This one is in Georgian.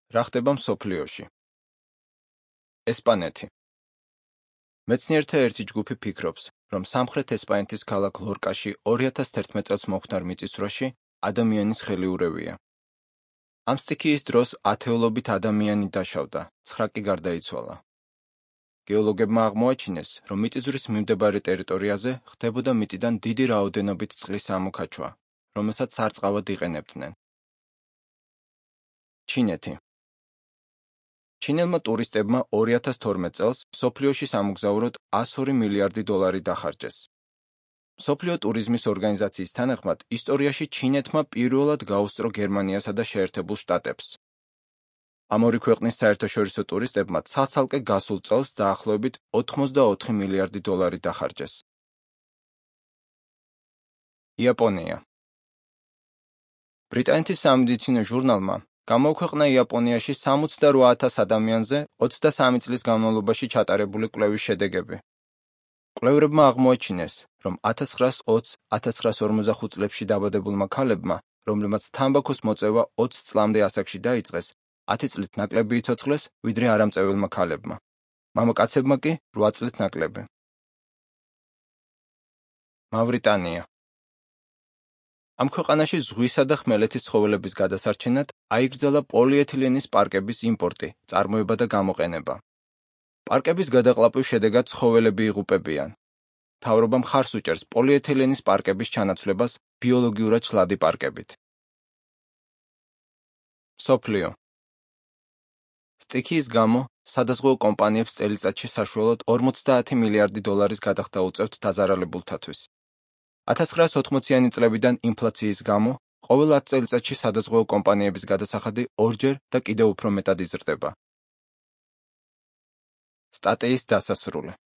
რა ხდება მსოფლიოში? ესპანეთი. მეცნიერთა ერთი ჯგუფი ფიქრობს, რომ სამხრეთ ესპანეთის ქალაქ ლორკაში 2011 წელს მოხდარ მიწისძვრაში ადამიანის ხელიურევია. ამ სტიქიის დროს ათეულობით ადამიანი დაშავდა, 9 კი გარდაიცვალა. გეოლოგებმა აღმოაჩინეს, რომ მიწისძვრის მიმდებარე ტერიტორიაზე ხდებოდა მიწიდან დიდი რაოდენობით წყლის ამოქაჩვა, რომელსაც სარწყავად იყენებდნენ. ჩინეთი. ჩინელმა ტურისტებმა 2012 წელს მსოფლიოში სამოგზაუროდ 102 მილიარდი დოლარი დახარჯეს. მსოფლიო ტურიზმის ორგანიზაციის თანახმად, ისტორიაში ჩინეთმა პირველად გაუსწრო გერმანიასა და შეერთებულ შტატებს. ამ ორი ქვეყნის საერთაშორისო ტურისტებმა ცალ-ცალკე გასულ წელს დაახლოებით 84 მილიარდი დოლარი დახარჯეს. იაპონია. ბრიტანეთის სამედიცინო ჟურნალმა გამოუქვეყნა იაპონიაში 68,000 ადამიანზე 23 წლის განმავლობაში ჩატარებული კვლევის შედეგები. კვლევრებმა აღმოაჩინეს, რომ 1920-1945 წლებში დაბადებულმა ქალებმა, რომლებმაც თამბაქოს მოწევა 20 წლამდე ასაკში დაიწყეს, 10 წლით ნაკლები იცოცხლეს, ვიდრე არამწეველმა ქალებმა. მამაკაცებმა კი 8 წლით ნაკლები. მავრიტანია. ამ ქვეყანაში ზღვისა და ხმელეთის ცხოველების გადასარჩენად აიგრძელა პოლიეთილენის პარკების იმპორტი, წარმოება და გამოყენება. პარკების გადაყლაპვის შედეგად ცხოველები იღუპებიან. მთავრობა მხარს უჭერს პოლიეთილენის პარკების ჩანაცვლებას ბიოლოგიურად შლადი პარკებით. მსოფლიო. სტიქიის გამო სადაზღვეო კომპანიებს წელიწადში საშუალოდ 50 მილიარდი დოლარის გადახდა უწევთ დაზარალებულთათვის. 1980-იანი წლებიდან ინფლაციის გამო ყოველ 10 წელიწადში სადაზღვეო კომპანიების გადასახადი ორჯერ და კიდევ უფრო მეტად იზრდება. სტატიის დასასრული.